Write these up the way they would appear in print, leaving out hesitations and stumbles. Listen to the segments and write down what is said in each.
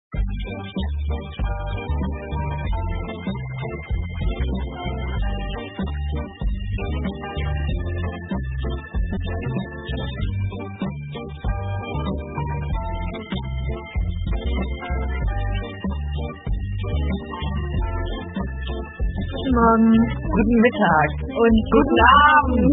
Guten Morgen, Guten Mittag. und guten Abend.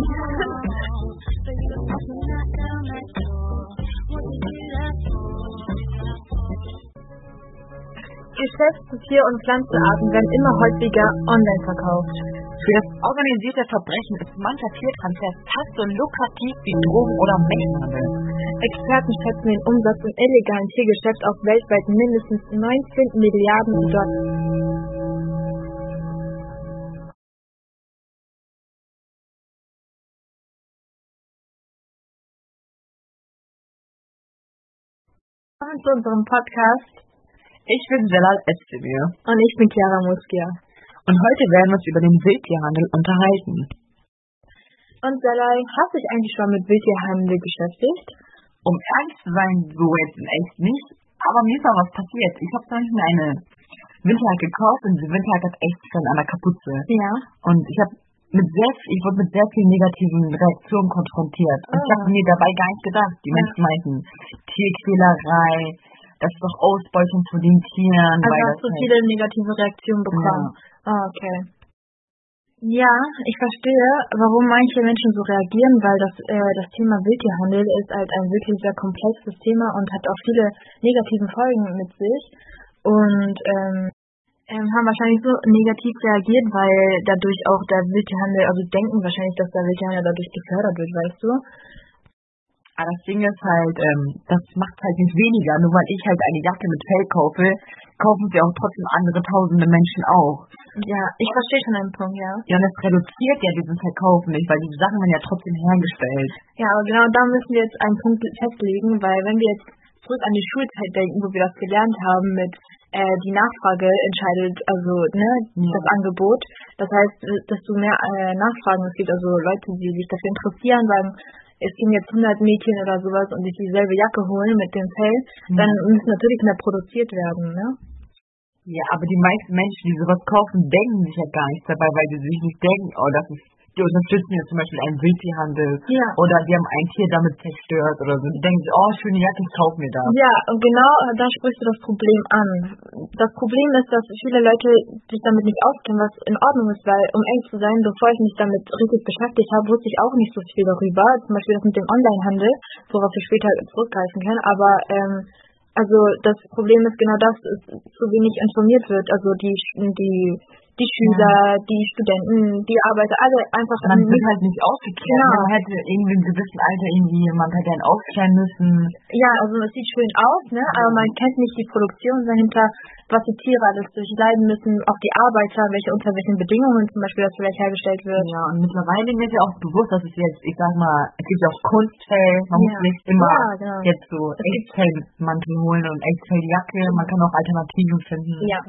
Geschäfte, Tier- und Pflanzenarten werden immer häufiger online verkauft. Für das organisierte Verbrechen ist mancher Tiertransfer fast so lukrativ wie Drogen- oder Menschenhandel. Experten schätzen den Umsatz im illegalen Tiergeschäft auf weltweit mindestens 19 Milliarden $. Willkommen zu unserem Podcast Ich bin Selal Özdemir und ich bin Chiara Muskia. und heute werden wir uns über den Wildtierhandel unterhalten. Und Selal, hast du dich eigentlich schon mit Wildtierhandel beschäftigt? Um ehrlich zu sein, so jetzt in echt nicht, aber mir ist auch was passiert. Ich habe zum Beispiel eine Winterjacke gekauft und diese Winterjacke hat echt schon an der Kapuze. Ja. Und ich wurde mit sehr vielen negativen Reaktionen konfrontiert. Und ich habe mir dabei gar nicht gedacht. Die Menschen meinten, Tierquälerei, das ist doch Ausbeutung von den Tieren. Also weil hast das du halt- viele negative Reaktionen bekommen? Okay. Ja, ich verstehe, warum manche Menschen so reagieren, weil das Thema Wildtierhandel ist halt ein wirklich sehr komplexes Thema und hat auch viele negative Folgen mit sich. Und haben wahrscheinlich so negativ reagiert, weil dadurch auch der Wildtierhandel, also denken wahrscheinlich, dass der Wildtierhandel dadurch gefördert wird, weißt du? Aber das Ding ist halt, das macht halt nicht weniger. Nur weil ich halt eine Jacke mit Fell kaufe, kaufen sie auch trotzdem andere tausende Menschen auch. Ja, ich verstehe schon einen Punkt, ja. Ja, und das reduziert ja diesen Verkauf nicht, weil die Sachen werden ja trotzdem hergestellt. Ja, aber genau da müssen wir jetzt einen Punkt festlegen, weil wenn wir jetzt zurück an die Schulzeit denken, wo wir das gelernt haben mit die Nachfrage entscheidet, also das Angebot. Das heißt, desto mehr Nachfragen es gibt, also Leute, die sich dafür interessieren, sagen, es gehen jetzt 100 Mädchen oder sowas und sich dieselbe Jacke holen mit dem Fell, dann müssen natürlich mehr produziert werden, ne? Ja, aber die meisten Menschen, die sowas kaufen, denken sich ja gar nichts dabei, weil die sich nicht denken, die unterstützen jetzt zum Beispiel einen Wildtierhandel oder die haben ein Tier damit zerstört oder so. Die denken sich, oh, schöne Jacke, ich kaufe mir das. Ja, und genau da sprichst du das Problem an. Das Problem ist, dass viele Leute sich damit nicht auskennen, was in Ordnung ist, weil, um ehrlich zu sein, bevor ich mich damit richtig beschäftigt habe, wusste ich auch nicht so viel darüber. Zum Beispiel das mit dem Onlinehandel, worauf ich später zurückgreifen kann. Aber also das Problem ist genau das, dass zu wenig informiert wird. Also die Schüler, die Studenten, die Arbeiter, alle einfach... Man wird halt nicht aufgeklärt. Genau. Man hätte irgendwie in einem gewissen Alter jemand hätte einen aufklären müssen. Ja, also es sieht schön aus, ne? Aber man kennt nicht die Produktion dahinter, was die Tiere alles durchleiden müssen, auch die Arbeiter, unter welchen Bedingungen zum Beispiel das vielleicht hergestellt wird. Ja, und mittlerweile ist ja auch bewusst, dass es jetzt, ich sag mal, es gibt ja auch Kunstfell, man muss nicht immer jetzt so Echtfellmantel holen und Echtfelljacke, man kann auch Alternativen finden. Ja.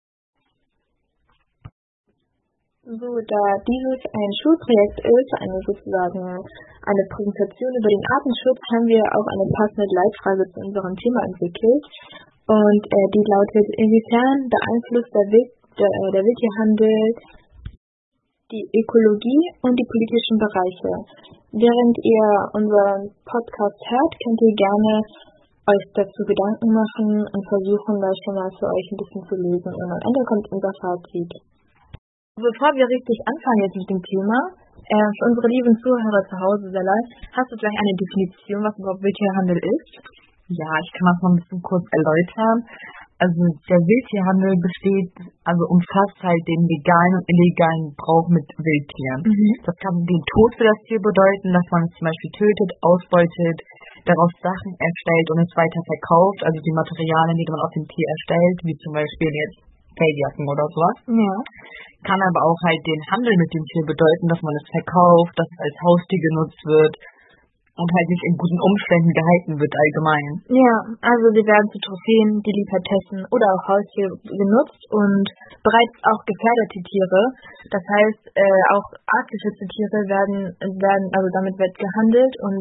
So, da dieses ein Schulprojekt ist, sozusagen eine Präsentation über den Artenschutz, haben wir auch eine passende Leitfrage zu unserem Thema entwickelt. Und die lautet, inwiefern beeinflusst der Wildtierhandel die Ökologie und die politischen Bereiche? Während ihr unseren Podcast hört, könnt ihr gerne euch dazu Gedanken machen und versuchen, das schon mal für euch ein bisschen zu lesen. Und am Ende kommt unser Fazit. Bevor wir richtig anfangen jetzt mit dem Thema, für unsere lieben Zuhörer zu Hause, Selal, hast du vielleicht eine Definition, was überhaupt Wildtierhandel ist? Ja, ich kann das mal ein bisschen kurz erläutern. Also der Wildtierhandel umfasst halt den legalen und illegalen Gebrauch mit Wildtieren. Das kann den Tod für das Tier bedeuten, dass man es zum Beispiel tötet, ausbeutet, daraus Sachen erstellt und es weiter verkauft, also die Materialien, die man auf dem Tier erstellt, wie zum Beispiel jetzt Felljacken oder sowas. Ja. Kann aber auch halt den Handel mit dem Tier bedeuten, dass man es verkauft, dass es als Haustier genutzt wird und halt nicht in guten Umständen gehalten wird allgemein. Ja, also sie werden zu Trophäen, Delikatessen oder auch Haustiere genutzt und bereits auch gefährdete Tiere, das heißt auch artgeschützte Tiere werden, also damit wird gehandelt und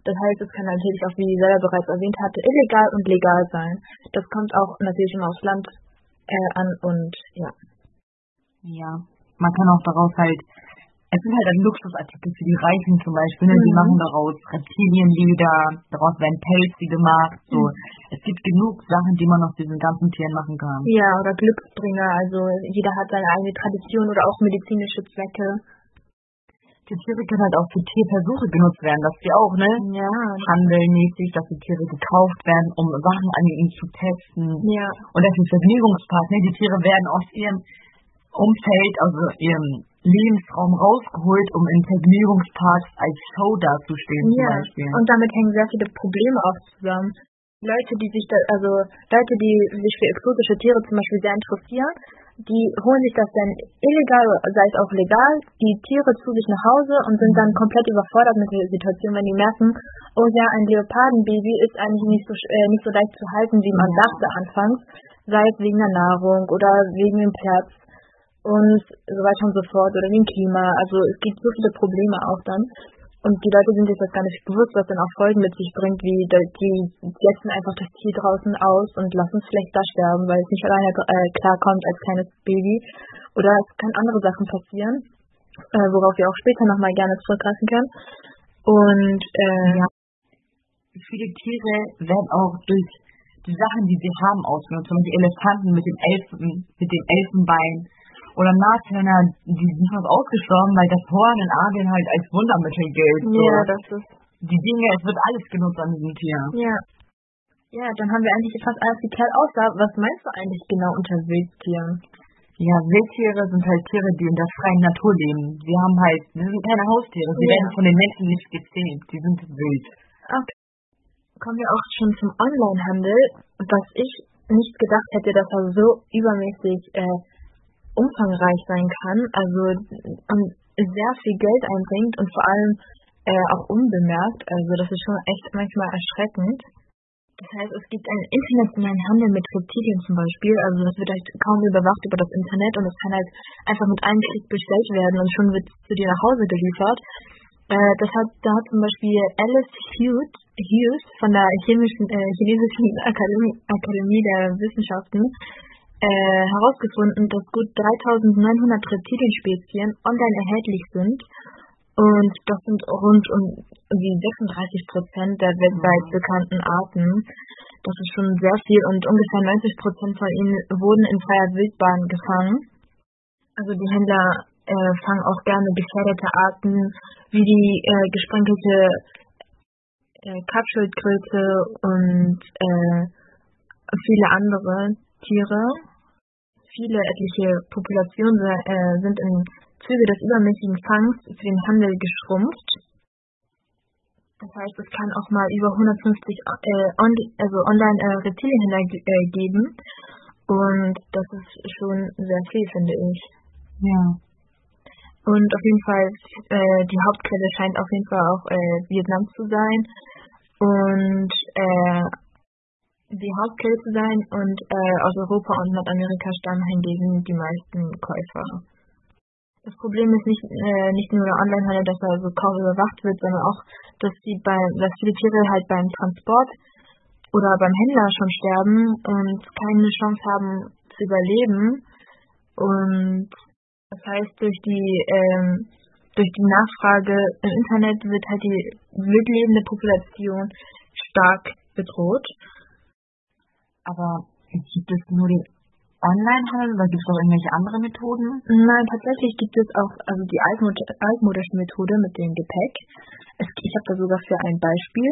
Das heißt, es kann natürlich auch, wie Sarah bereits erwähnt hatte, illegal und legal sein. Das kommt auch natürlich immer aufs Land an und ja. Ja, man kann auch daraus es sind halt ein Luxusartikel für die Reichen zum Beispiel, ne? Die machen daraus Reptilienleder, daraus werden Pelze gemacht, so. Es gibt genug Sachen, die man aus diesen ganzen Tieren machen kann. Ja, oder Glücksbringer, also jeder hat seine eigene Tradition oder auch medizinische Zwecke. Die Tiere können halt auch für Tierversuche genutzt werden, dass die auch, ne? Ja. Handelmäßig, dass die Tiere gekauft werden, um Sachen an ihnen zu testen. Ja. Und das ist Vergnügungspark, ne? Die Tiere werden aus ihrem Umfeld, also ihrem Lebensraum rausgeholt, um in Vergnügungsparks als Show dazustehen zum Beispiel. Und damit hängen sehr viele Probleme auch zusammen. Leute, die sich für exotische Tiere zum Beispiel sehr interessieren, die holen sich das dann illegal, sei es auch legal, die Tiere zu sich nach Hause und sind dann komplett überfordert mit der Situation, wenn die merken, oh ja, ein Leopardenbaby ist eigentlich nicht so leicht zu halten, wie man dachte anfangs, sei es wegen der Nahrung oder wegen dem Platz und so weiter und so fort oder dem Klima. Also es gibt so viele Probleme auch dann. Und die Leute sind sich das gar nicht bewusst, was dann auch Folgen mit sich bringt, wie die setzen einfach das Tier draußen aus und lassen es vielleicht da sterben, weil es nicht alleine klarkommt als kleines Baby. Oder es kann andere Sachen passieren, worauf wir auch später nochmal gerne zurückgreifen können. Und viele Tiere werden auch durch die Sachen, die sie haben, ausgenutzt. Zum Beispiel Elefanten mit dem Elfenbein. Oder Nashörner, die sind fast ausgestorben, weil das Horn in Asien halt als Wundermittel gilt. So. Ja, das ist... Die Dinge, es wird alles genutzt an diesem Tier. Ja. Ja, dann haben wir eigentlich fast alles geklärt, außer, was meinst du eigentlich genau unter Wildtieren? Ja, Wildtiere sind halt Tiere, die in der freien Natur leben. Sie sind keine Haustiere, sie werden von den Menschen nicht gezähmt, die sind wild. Okay. Kommen wir auch schon zum Onlinehandel, was ich nicht gedacht hätte, dass er so übermäßig umfangreich sein kann, also sehr viel Geld einbringt und vor allem auch unbemerkt, also das ist schon echt manchmal erschreckend. Das heißt, es gibt einen internationalen Handel mit Reptilien zum Beispiel, also das wird halt kaum überwacht über das Internet und es kann halt einfach mit einem Klick bestellt werden und schon wird es zu dir nach Hause geliefert. Da hat zum Beispiel Alice Hughes von der chinesischen Akademie der Wissenschaften herausgefunden, dass gut 3.900 Reptilienspezien online erhältlich sind und das sind rund um die 36% der weltweit bekannten Arten. Das ist schon sehr viel und ungefähr 90% von ihnen wurden in freier Wildbahn gefangen. Also die Händler fangen auch gerne gefährdete Arten wie die gesprenkelte Kappschildkröte und viele andere Tiere. Viele etliche Populationen sind im Zuge des übermäßigen Fangs für den Handel geschrumpft. Das heißt, es kann auch mal über 150 Online-Reptilienhändler geben. Und das ist schon sehr viel, finde ich. Ja. Und auf jeden Fall, die Hauptquelle scheint auf jeden Fall auch Vietnam zu sein. Und aus Europa und Nordamerika stammen hingegen die meisten Käufer. Das Problem ist nicht nur der Onlinehandel, dass er so kaum überwacht wird, sondern auch, dass viele Tiere halt beim Transport oder beim Händler schon sterben und keine Chance haben zu überleben. Und das heißt, durch die Nachfrage im Internet wird halt die wildlebende Population stark bedroht. Aber gibt es nur den Onlinehandel oder gibt es auch irgendwelche andere Methoden? Nein, tatsächlich gibt es auch die altmodische Methode mit dem Gepäck. Ich habe da sogar für ein Beispiel.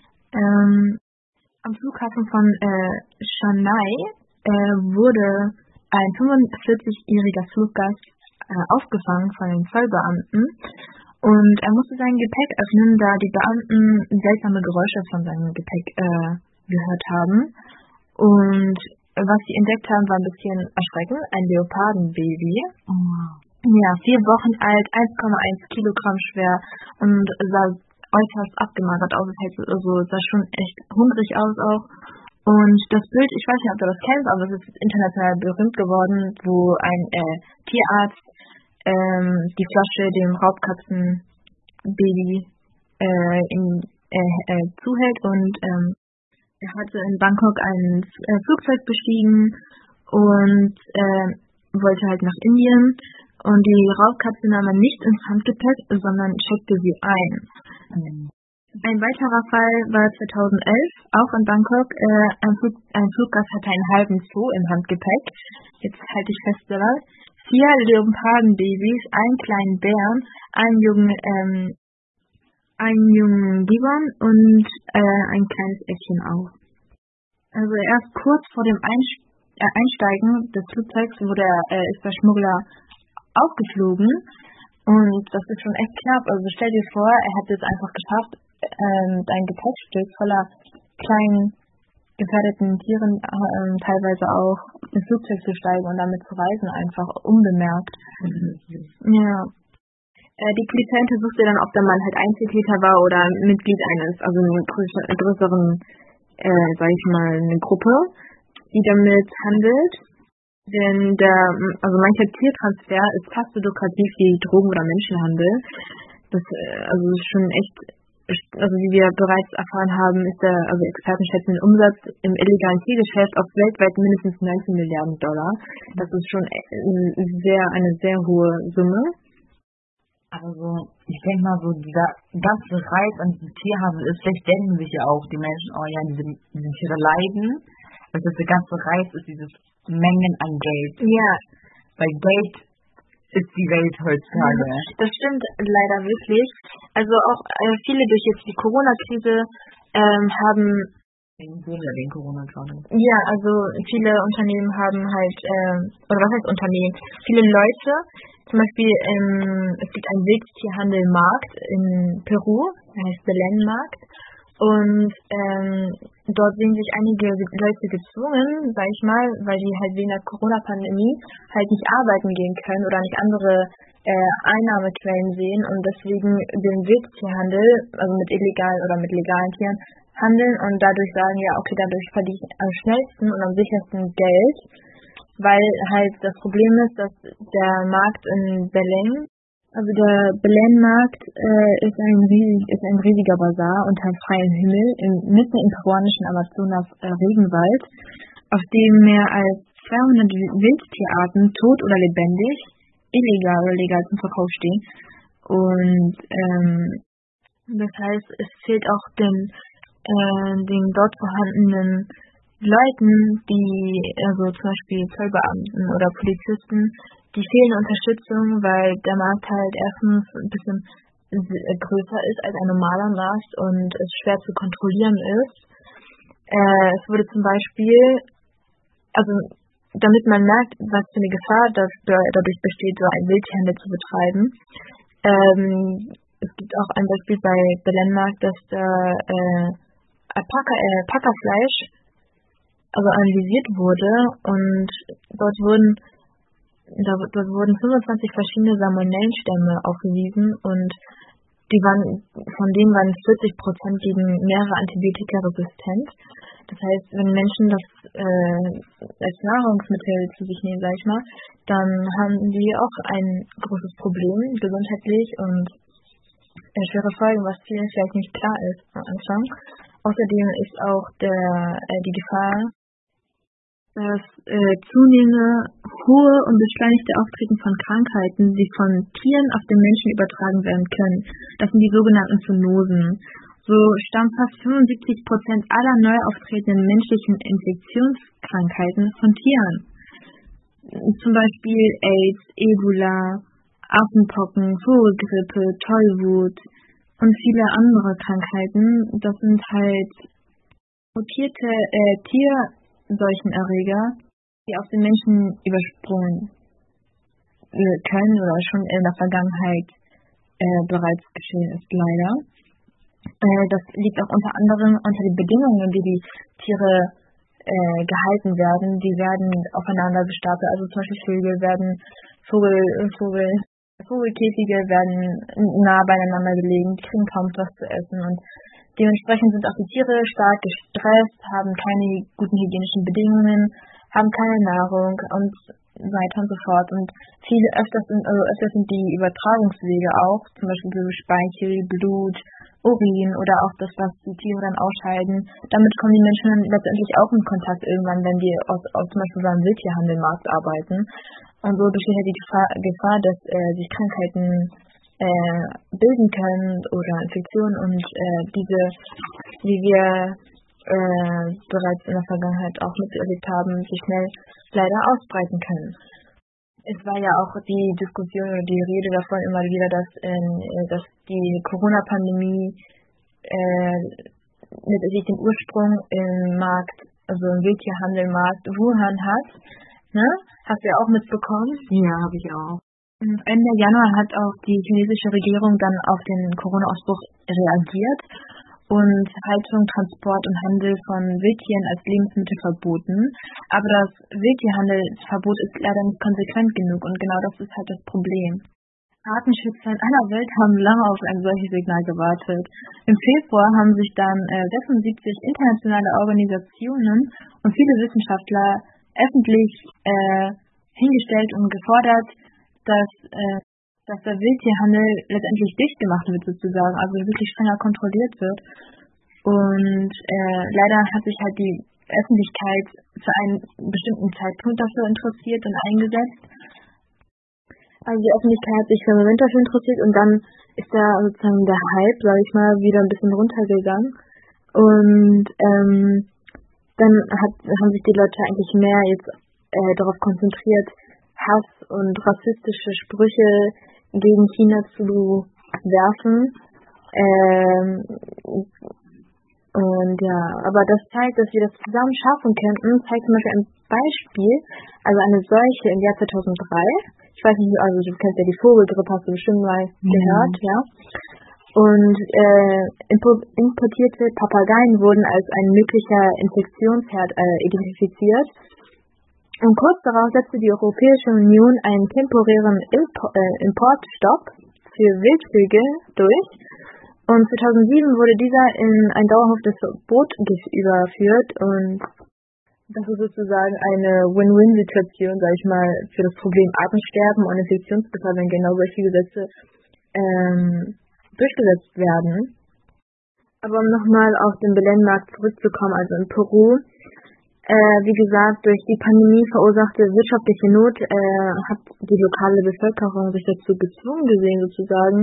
Am Flughafen von Shanghai wurde ein 45-jähriger Fluggast aufgefangen von den Zollbeamten und er musste sein Gepäck öffnen, da die Beamten seltsame Geräusche von seinem Gepäck gehört haben. Und was sie entdeckt haben, war ein bisschen erschreckend, ein Leopardenbaby. Ja, 4 Wochen alt, 1,1 Kilogramm schwer und sah äußerst abgemagert aus. Also sah schon echt hungrig aus auch. Und das Bild, ich weiß nicht, ob du das kennst, aber es ist international berühmt geworden, wo ein Tierarzt die Flasche dem Raubkatzenbaby zuhält. Und er hatte in Bangkok ein Flugzeug bestiegen und wollte halt nach Indien. Und die Raubkatze nahm er nicht ins Handgepäck, sondern checkte sie ein. Ein weiterer Fall war 2011, auch in Bangkok. Ein Fluggast hatte einen halben Zoo im Handgepäck. Jetzt halte ich fest dabei. 4 Leopardenbabys, einen kleinen Bären, einen jungen Gibbon und ein kleines Äffchen auch. Also erst kurz vor dem Einsteigen des Flugzeugs ist der Schmuggler aufgeflogen. Und das ist schon echt knapp. Also stell dir vor, er hätte es einfach geschafft, ein Gepäckstück voller kleinen gefährdeten Tieren teilweise auch ins Flugzeug zu steigen und damit zu reisen, einfach unbemerkt. Ja. Die Polizei untersuchte dann, ob der Mann halt Einzeltäter war oder Mitglied also einer größeren, sag ich mal, eine Gruppe, die damit handelt. Denn mancher Tiertransfer ist fast so lukrativ wie Drogen- oder Menschenhandel. Das ist schon echt, wie wir bereits erfahren haben, Experten schätzen den Umsatz im illegalen Tiergeschäft auf weltweit mindestens 19 Milliarden Dollar. Das ist schon eine sehr hohe Summe. Also, ich denke mal so, dieser ganze Reiz an diesem Tierhandel ist, vielleicht denken sich ja auch die Menschen, oh ja, diese Tiere leiden. Also, der ganze Reiz ist dieses Mengen an Geld. Ja. Weil Geld ist die Welt heutzutage. Das stimmt leider wirklich. Also auch viele durch jetzt die Corona-Krise haben... Den Corona-Krise. Ja, also viele Unternehmen haben halt, oder was heißt Unternehmen? Viele Leute, zum Beispiel, es gibt einen Wildtierhandelmarkt in Peru, der heißt Belén-Markt. Und dort sehen sich einige Leute gezwungen, sag ich mal, weil die halt wegen der Corona-Pandemie halt nicht arbeiten gehen können oder nicht andere Einnahmequellen sehen und deswegen den Wildtierhandel, also mit illegalen oder mit legalen Tieren, handeln und dadurch sagen, ja, okay, dadurch verdiene ich am schnellsten und am sichersten Geld, weil halt das Problem ist, dass der Markt in Belén, also der Belén-Markt ist ein riesiger Bazar unter freiem Himmel mitten im peruanischen Amazonas-Regenwald, auf dem mehr als 200 Wildtierarten, tot oder lebendig, illegal oder legal zum Verkauf stehen. Und das heißt, es fehlt auch den dort vorhandenen Leuten, also zum Beispiel Zollbeamten oder Polizisten, die fehlende Unterstützung, weil der Markt halt erstens ein bisschen größer ist als ein normaler Markt und es schwer zu kontrollieren ist. Es wurde zum Beispiel, also damit man merkt, was für eine Gefahr dadurch besteht, so einen Wildtierhandel zu betreiben. Es gibt auch ein Beispiel bei Belén-Markt, dass Alpaka-Fleisch analysiert wurde und dort wurden 25 verschiedene Salmonellenstämme aufgewiesen und von denen waren 40% gegen mehrere Antibiotika resistent. Das heißt, wenn Menschen das als Nahrungsmittel zu sich nehmen, sag ich mal, dann haben die auch ein großes Problem gesundheitlich und schwere Folgen, was vielen vielleicht nicht klar ist am Anfang. Außerdem ist auch die Gefahr, das zunehmende, hohe und beschleunigte Auftreten von Krankheiten, die von Tieren auf den Menschen übertragen werden können. Das sind die sogenannten Zoonosen. So stammen fast 75% aller neu auftretenden menschlichen Infektionskrankheiten von Tieren. Zum Beispiel AIDS, Ebola, Affenpocken, Vogelgrippe, Tollwut und viele andere Krankheiten. Das sind halt mutierte Tierseuchenerreger, die auf den Menschen übersprungen können oder schon in der Vergangenheit bereits geschehen ist, leider. Das liegt auch unter anderem unter den Bedingungen, die die Tiere gehalten werden. Die werden aufeinander gestapelt. Also zum Beispiel Vogelkäfige werden nah beieinander gelegen, die kriegen kaum was zu essen und dementsprechend sind auch die Tiere stark gestresst, haben keine guten hygienischen Bedingungen, haben keine Nahrung und weiter und so fort. Und öfters sind die Übertragungswege auch, zum Beispiel über Speichel, Blut, Urin oder auch das, was die Tiere dann ausscheiden. Damit kommen die Menschen dann letztendlich auch in Kontakt irgendwann, wenn die zum Beispiel beim Wildtierhandelmarkt arbeiten. Und so besteht halt die Gefahr, dass sich Krankheiten bilden können oder Infektionen und diese, wie wir bereits in der Vergangenheit auch miterlebt haben, sich schnell leider ausbreiten können. Es war ja auch die Diskussion oder die Rede davon immer wieder, dass die Corona-Pandemie sich den Ursprung im Markt, also im Wildtierhandelmarkt Wuhan hat. Ne? Hast du ja auch mitbekommen? Ja, habe ich auch. Ende Januar hat auch die chinesische Regierung dann auf den Corona-Ausbruch reagiert und Haltung, Transport und Handel von Wildtieren als Lebensmittel verboten. Aber das Wildtierhandelsverbot ist leider nicht konsequent genug und genau das ist halt das Problem. Artenschützer in aller Welt haben lange auf ein solches Signal gewartet. Im Februar haben sich dann 76 internationale Organisationen und viele Wissenschaftler öffentlich hingestellt und gefordert, dass der Wildtierhandel letztendlich dicht gemacht wird sozusagen, also wirklich strenger kontrolliert wird. Und leider hat sich halt die Öffentlichkeit zu einem bestimmten Zeitpunkt dafür interessiert und eingesetzt. Also die Öffentlichkeit hat sich für einen Moment dafür interessiert und dann ist da sozusagen der Hype, sag ich mal, wieder ein bisschen runtergegangen. Und dann haben sich die Leute eigentlich mehr jetzt darauf konzentriert, Hass und rassistische Sprüche gegen China zu werfen. Und ja, aber das zeigt, dass wir das zusammen schaffen könnten, zeigt zum Beispiel ein Beispiel, also eine Seuche im Jahr 2003. Ich weiß nicht, also du kennst ja die Vogelgrippe, hast du bestimmt mal gehört, ja. Und importierte Papageien wurden als ein möglicher Infektionsherd identifiziert. Und kurz darauf setzte die Europäische Union einen temporären Importstopp für Wildvögel durch. Und 2007 wurde dieser in ein dauerhaftes Verbot überführt. Und das ist sozusagen eine Win-Win-Situation, sag ich mal, für das Problem Artensterben und Infektionsgefahr, wenn genau solche Gesetze durchgesetzt werden. Aber um nochmal auf den Belen-Markt zurückzukommen, also in Peru, wie gesagt, durch die Pandemie verursachte wirtschaftliche Not hat die lokale Bevölkerung sich dazu gezwungen gesehen, sozusagen,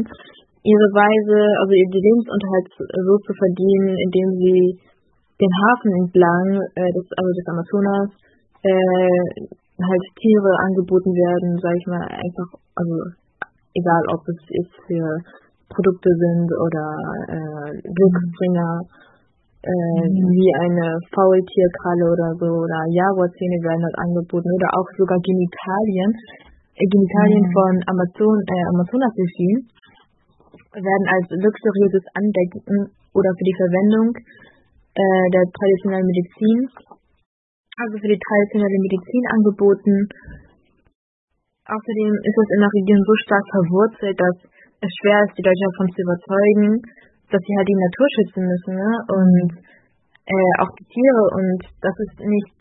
die Lebensunterhalt so zu verdienen, indem sie den Hafen entlang des Amazonas halt Tiere angeboten werden, sag ich mal, einfach, also egal ob es jetzt für Produkte sind oder Glücksbringer, wie eine Faultierkralle oder so, oder Jaguarzähne werden dort angeboten, oder auch sogar Genitalien von Amazonas-Delfinen werden als luxuriöses Andenken oder für die Verwendung der traditionellen Medizin, also für die traditionelle Medizin angeboten. Außerdem ist es in der Region so stark verwurzelt, dass es schwer ist, die Leute davon zu überzeugen, dass sie halt die Natur schützen müssen, ne? Und auch die Tiere, und dass es nicht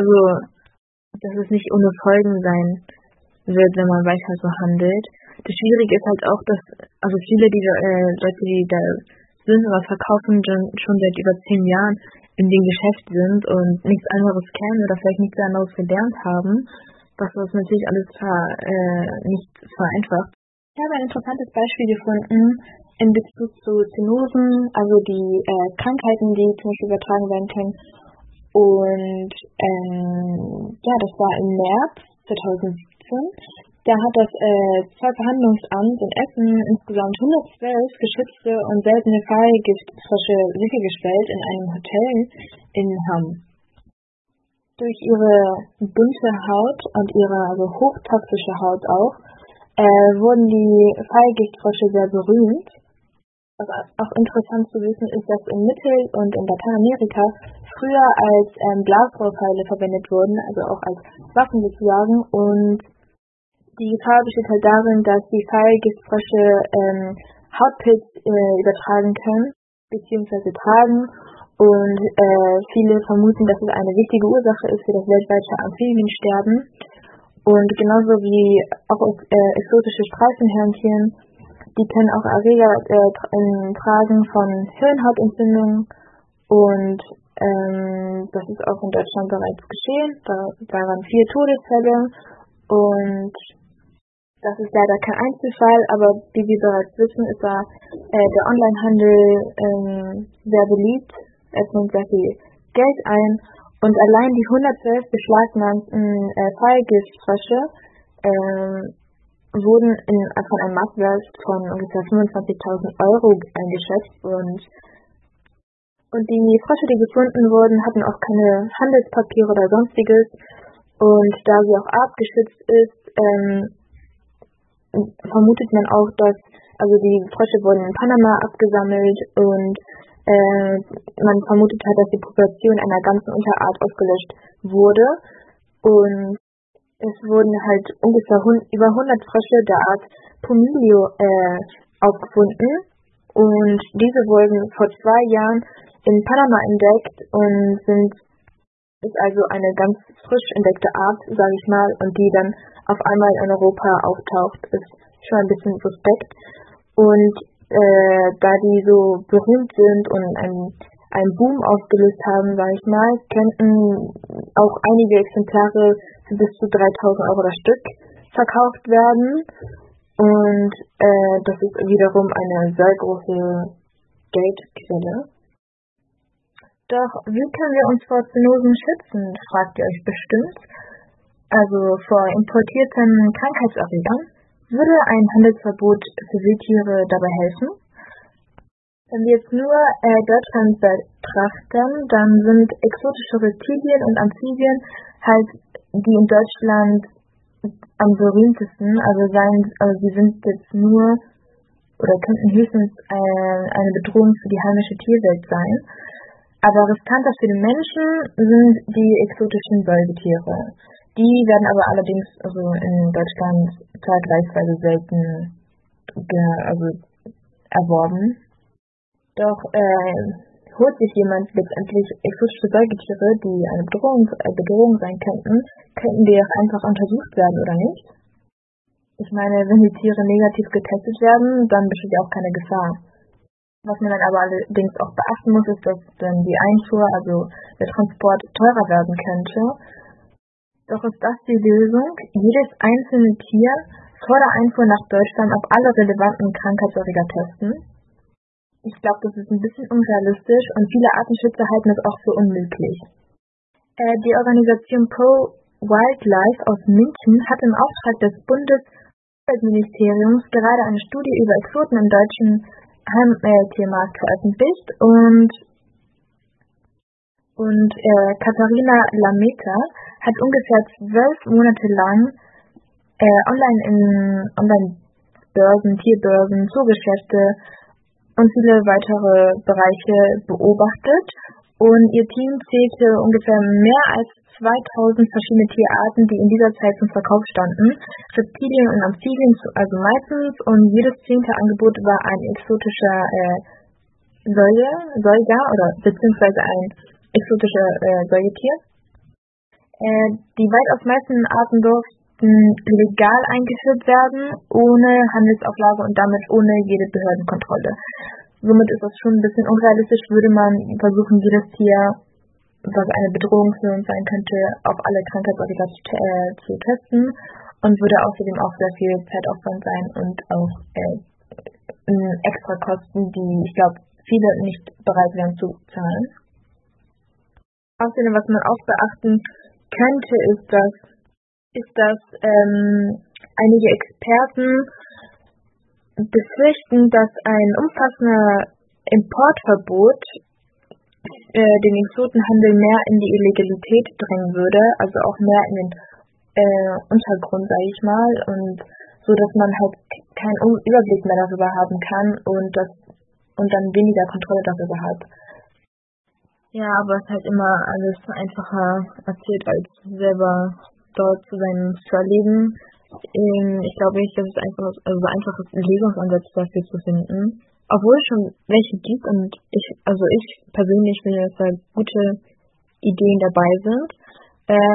ohne Folgen sein wird, wenn man weiter so handelt. Das Schwierige ist halt auch, dass viele Leute, die da sind oder verkaufen, schon seit über 10 Jahren in dem Geschäft sind und nichts anderes kennen oder vielleicht nichts anderes gelernt haben, was das natürlich alles nicht vereinfacht. Ich habe ein interessantes Beispiel gefunden in Bezug zu Zoonosen, also die Krankheiten, die zum Beispiel übertragen werden können. Und das war im März 2017. Da hat das Zollverhandlungsamt in Essen insgesamt 112 geschützte und seltene Fallgiftfrösche sichergestellt in einem Hotel in Hamm. Durch ihre bunte Haut und ihre hochtoxische Haut auch wurden die Fallgiftfrösche sehr berühmt. Was auch interessant zu wissen ist, dass in Mittel- und in Lateinamerika früher als Blasrohrpfeile verwendet wurden, also auch als Waffen sozusagen. Und die Gefahr besteht halt darin, dass die Fallgiftfrösche Hautpilz übertragen können, beziehungsweise tragen. Und viele vermuten, dass es eine wichtige Ursache ist für das weltweite Amphibiensterben. Und genauso wie auch exotische Streifenhörnchen, die können auch Erreger tragen von Hirnhautentzündungen. Und das ist auch in Deutschland bereits geschehen. Da waren 4 Todesfälle. Und das ist leider kein Einzelfall, aber wie wir bereits wissen, ist da der Onlinehandel sehr beliebt. Es nimmt sehr viel Geld ein. Und allein die 112 beschlagnahmten Fallgiftfrösche wurden von einem Marktwert von ungefähr 25.000 Euro eingeschätzt. Und die Frösche, die gefunden wurden, hatten auch keine Handelspapiere oder sonstiges. Und da sie auch artgeschützt ist, vermutet man auch, dass, also die Frösche wurden in Panama abgesammelt und man vermutet halt, dass die Population einer ganzen Unterart ausgelöscht wurde. Und es wurden halt ungefähr über 100 Frösche der Art Pumilio aufgefunden. Und diese wurden vor 2 Jahren in Panama entdeckt und ist also eine ganz frisch entdeckte Art, sage ich mal, und die dann auf einmal in Europa auftaucht, ist schon ein bisschen suspekt. Und da die so berühmt sind und einen Boom ausgelöst haben, sage ich mal, könnten auch einige Exemplare für bis zu 3.000 Euro das Stück verkauft werden. Und das ist wiederum eine sehr große Geldquelle. Doch wie können wir uns vor Zoonosen schützen, fragt ihr euch bestimmt. Also vor importierten Krankheitserregern. Würde ein Handelsverbot für Wildtiere dabei helfen? Wenn wir jetzt nur Deutschland betrachten, dann sind exotische Reptilien und Amphibien halt die in Deutschland am berühmtesten. Also sie sind jetzt nur oder könnten höchstens eine Bedrohung für die heimische Tierwelt sein. Aber riskanter für den Menschen sind die exotischen Säugetiere. Die werden aber allerdings also in Deutschland vergleichsweise selten erworben. Doch holt sich jemand letztendlich exotische Säugetiere, die eine Bedrohung sein könnten die auch einfach untersucht werden oder nicht? Ich meine, wenn die Tiere negativ getestet werden, dann besteht ja auch keine Gefahr. Was man dann aber allerdings auch beachten muss, ist, dass dann die Einfuhr, also der Transport, teurer werden könnte. Doch ist das die Lösung? Jedes einzelne Tier vor der Einfuhr nach Deutschland auf alle relevanten Krankheitserreger testen? Ich glaube, das ist ein bisschen unrealistisch und viele Artenschützer halten es auch für unmöglich. Die Organisation Pro Wildlife aus München hat im Auftrag des Bundesumweltministeriums gerade eine Studie über Exoten im deutschen Heimtiermarkt veröffentlicht und Katharina Lameta hat ungefähr 12 Monate lang Online-Börsen, Tierbörsen, Zoogeschäfte und viele weitere Bereiche beobachtet und ihr Team zählte ungefähr mehr als 2000 verschiedene Tierarten, die in dieser Zeit zum Verkauf standen, Reptilien und Amphibien, also meistens, und jedes 10. Angebot war ein exotischer Säuger oder beziehungsweise ein exotischer Säugetier. Die weitaus meisten Arten durften legal eingeführt werden, ohne Handelsauflage und damit ohne jede Behördenkontrolle. Somit ist das schon ein bisschen unrealistisch, würde man versuchen, jedes Tier, was eine Bedrohung für uns sein könnte, auf alle Krankheitserreger zu testen und würde außerdem auch sehr viel Zeitaufwand sein und auch extra Kosten, die ich glaube viele nicht bereit wären zu zahlen. Außerdem, was man auch beachten könnte, ist, dass einige Experten befürchten, dass ein umfassender Importverbot den Exotenhandel mehr in die Illegalität drängen würde, also auch mehr in den Untergrund, sage ich mal, und so, dass man halt keinen Überblick mehr darüber haben kann und dann weniger Kontrolle darüber hat. Ja, aber es ist halt immer alles einfacher erzählt, als selber dort zu erleben. Ich glaube nicht, dass es einfach so einfache Lösungsansätze dafür zu finden. Obwohl es schon welche gibt und ich persönlich finde, dass da gute Ideen dabei sind.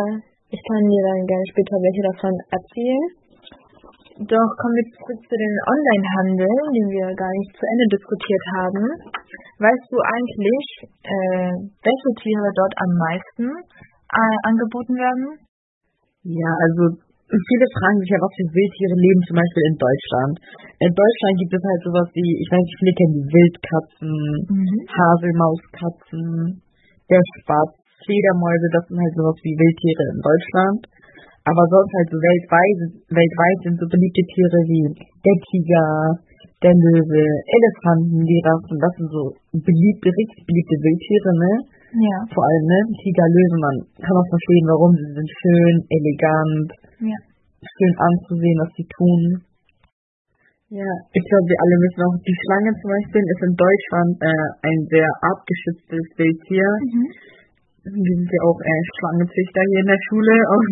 Ich kann dir dann gerne später welche davon erzählen. Doch kommen wir zurück zu den Onlinehandel, den wir gar nicht zu Ende diskutiert haben. Weißt du eigentlich, welche Tiere dort am meisten angeboten werden? Ja, also viele fragen sich ja, was für Wildtiere leben zum Beispiel in Deutschland. In Deutschland gibt es halt sowas wie, ich weiß nicht, viele kennen die Wildkatzen, Haselmauskatzen, der Spatz, Fledermäuse, das sind halt sowas wie Wildtiere in Deutschland. Aber sonst halt so weltweit sind so beliebte Tiere wie der Tiger, der Löwe, Elefanten, Giraffen, das sind so richtig beliebte Wildtiere, ne? Ja. Vor allem, ne? Tiger, Löwen, man kann auch verstehen, warum sie sind schön, elegant, schön anzusehen, was sie tun. Ja, ich glaube, wir alle wissen auch, die Schlange zum Beispiel ist in Deutschland ein sehr artgeschütztes Wildtier. Wir sind ja auch Schlangenzüchter hier in der Schule und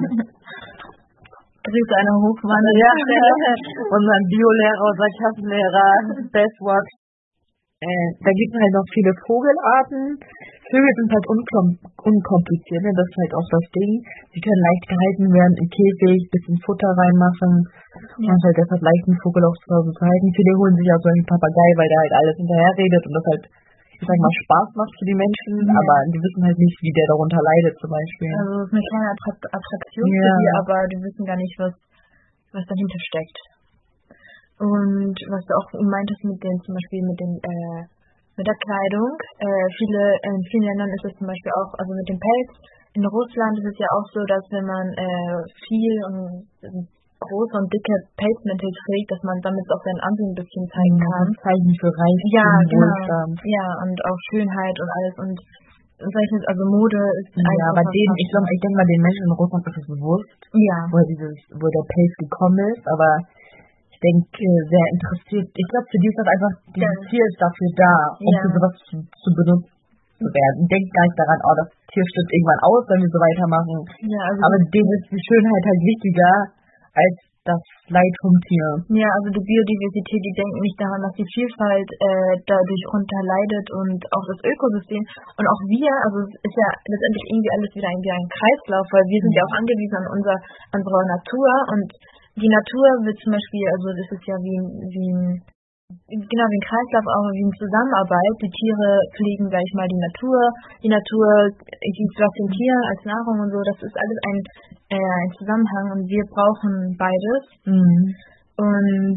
Grüße einer Hochmann. Ja, unseren Biolehrer, unser Klassenlehrer, Best Watch. Da gibt es halt noch viele Vogelarten. Vögel sind halt unkompliziert, ne? Das ist halt auch das Ding. Sie können leicht gehalten werden im Käfig, bisschen Futter reinmachen. Man ist halt deshalb leicht, einen Vogel auch zu Hause zu halten. Viele holen sich auch so einen Papagei, weil der halt alles hinterher redet und das halt, ich sag mal, Spaß macht für die Menschen, aber die wissen halt nicht, wie der darunter leidet zum Beispiel. Also es ist eine kleine Attraktion für die, aber die wissen gar nicht, was dahinter steckt. Und was du auch meintest mit den, zum Beispiel mit der Kleidung, in vielen Ländern ist es zum Beispiel auch, also mit dem Pelz, in Russland ist es ja auch so, dass wenn man viel und große und dicke Pelzmäntel trägt, dass man damit auch sein Ansehen ein bisschen zeigen kann. Zeichen für Reichtum, Wohlstand. Ja, und auch Schönheit und alles und also Mode ist ja, aber ich denke mal, den Menschen in Russland ist es bewusst, wo der Pelz gekommen ist, aber ich denke, sehr interessiert. Ich glaube, für die ist das einfach, dieses Tier ist dafür da, um für sowas zu benutzen zu werden. Denkt gar nicht daran, das Tier stirbt irgendwann aus, wenn wir so weitermachen. Ja, also aber denen ist die Schönheit halt wichtiger als das Leid vom Tier. Ja, also die Biodiversität, die denken nicht daran, dass die Vielfalt dadurch runter leidet und auch das Ökosystem und auch wir, also es ist ja letztendlich irgendwie alles wieder ein Kreislauf, weil wir sind ja auch angewiesen an unsere Natur und die Natur wird zum Beispiel, also das ist ja wie ein Kreislauf, auch wie eine Zusammenarbeit. Die Tiere pflegen, sag ich mal, die Natur gibt was den Tieren als Nahrung und so, das ist alles ein Zusammenhang und wir brauchen beides. Und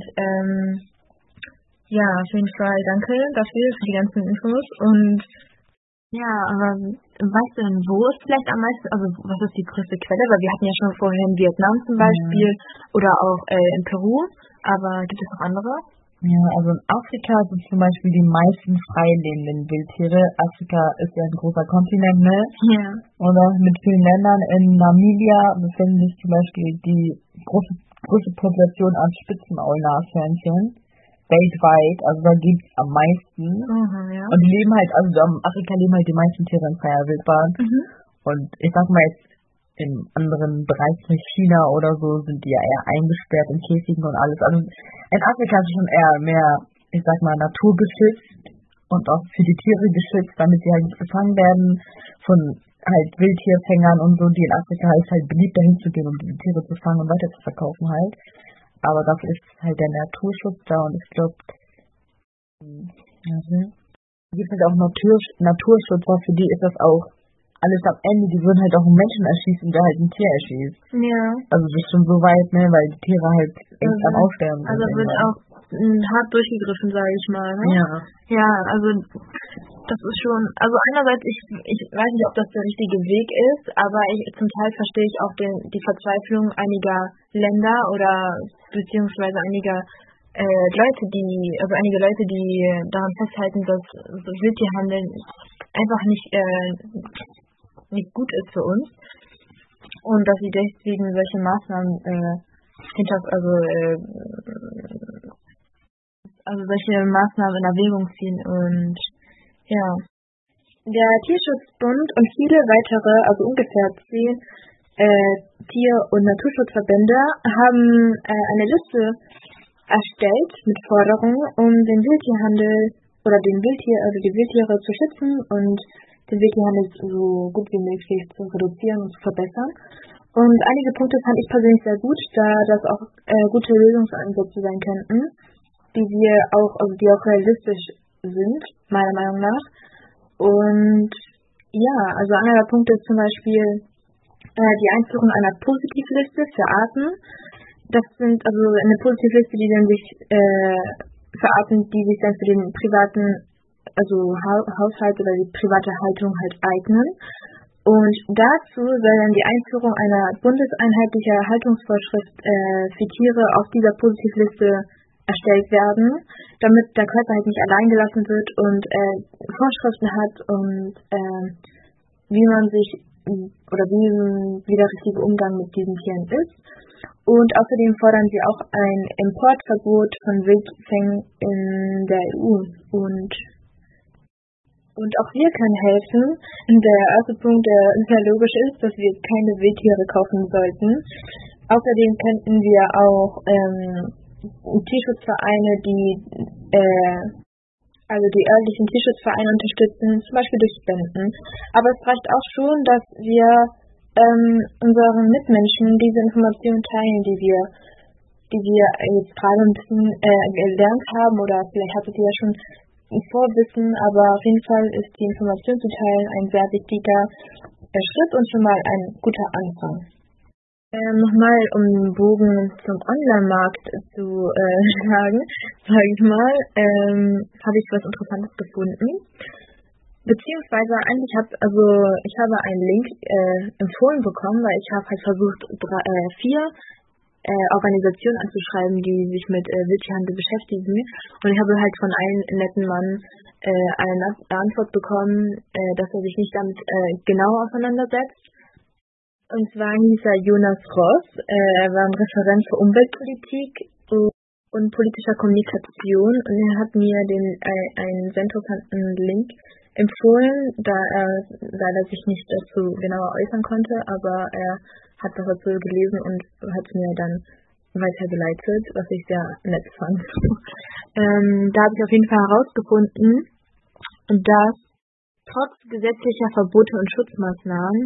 ja, auf jeden Fall danke dafür, für die ganzen Infos und ja, aber weißt du denn, wo ist vielleicht am meisten, also was ist die größte Quelle? Weil wir hatten ja schon vorher in Vietnam zum Beispiel oder auch in Peru, aber gibt es noch andere? Ja, also in Afrika sind zum Beispiel die meisten freilebenden Wildtiere. Afrika ist ja ein großer Kontinent, ne? Ja. Oder mit vielen Ländern. In Namibia befinden sich zum Beispiel die große Population an Spitzenaulnashörnchen. Weltweit, also da gibt es am meisten. Und die leben halt, also in Afrika leben halt die meisten Tiere in freier Wildbahn. Und ich sag mal jetzt, in anderen Bereichen wie China oder so sind die ja eher eingesperrt in Käfigen und alles. Also in Afrika ist es schon eher mehr, ich sag mal, naturgeschützt und auch für die Tiere geschützt, damit sie halt nicht gefangen werden von halt Wildtierfängern und so, die in Afrika ist halt beliebt, dahin zu gehen, um die Tiere zu fangen und weiter zu verkaufen halt. Aber dafür ist halt der Naturschutz da und ich glaube, es gibt halt auch Naturschützer, für die ist das auch alles am Ende, die würden halt auch einen Menschen erschießen, der halt ein Tier erschießt. Ja. Also das ist schon so weit, ne, weil die Tiere halt echt am Aussterben sind. Also wird auch hart durchgegriffen, sage ich mal. Ne? Ja. Ja, also das ist schon, also einerseits, ich weiß nicht, ob das der richtige Weg ist, aber zum Teil verstehe ich auch die Verzweiflung einiger Länder oder beziehungsweise einige Leute, die daran festhalten, dass so Wildtierhandel einfach nicht gut ist für uns und dass sie deswegen solche Maßnahmen solche Maßnahmen in Erwägung ziehen und ja. Der Tierschutzbund und viele weitere, also ungefähr 10 Tier- und Naturschutzverbände haben eine Liste erstellt mit Forderungen, um den Wildtierhandel oder die Wildtiere zu schützen und den Wildtierhandel so gut wie möglich zu reduzieren und zu verbessern. Und einige Punkte fand ich persönlich sehr gut, da das auch gute Lösungsansätze sein könnten, die auch realistisch sind, meiner Meinung nach. Und ja, also einer der Punkte ist zum Beispiel die Einführung einer Positivliste für Arten. Das sind also eine Positivliste, die dann sich für Arten, die sich dann für den privaten, also Haushalt oder die private Haltung halt eignen. Und dazu soll dann die Einführung einer bundeseinheitlicher Haltungsvorschrift für Tiere auf dieser Positivliste erstellt werden, damit der Körper halt nicht allein gelassen wird und Vorschriften hat und wie der richtige Umgang mit diesen Tieren ist. Und außerdem fordern sie auch ein Importverbot von Wildfängen in der EU. Und auch wir können helfen. Der erste Punkt, der sehr logisch ist, dass wir keine Wildtiere kaufen sollten. Außerdem könnten wir auch Tierschutzvereine, die örtlichen Tierschutzvereine unterstützen, zum Beispiel durch Spenden. Aber es reicht auch schon, dass wir unseren Mitmenschen diese Informationen teilen, die wir jetzt gerade ein bisschen gelernt haben, oder vielleicht hattet ihr ja schon Vorwissen, aber auf jeden Fall ist die Information zu teilen ein sehr wichtiger Schritt und schon mal ein guter Anfang. Nochmal, um den Bogen zum Online-Markt zu schlagen, sage ich mal, habe ich was Interessantes gefunden. Beziehungsweise eigentlich ich habe einen Link empfohlen bekommen, weil ich habe halt versucht, 4 Organisationen anzuschreiben, die sich mit Wildtierhandel beschäftigen. Und ich habe halt von einem netten Mann eine Antwort bekommen, dass er sich nicht damit genau auseinandersetzt. Und zwar hieß er Jonas Ross. Er war ein Referent für Umweltpolitik und politischer Kommunikation. Und er hat mir einen sehr interessanten Link empfohlen, da er leider sich nicht dazu genauer äußern konnte, aber er hat das dazu gelesen und hat es mir dann weitergeleitet, was ich sehr nett fand. Da habe ich auf jeden Fall herausgefunden, dass trotz gesetzlicher Verbote und Schutzmaßnahmen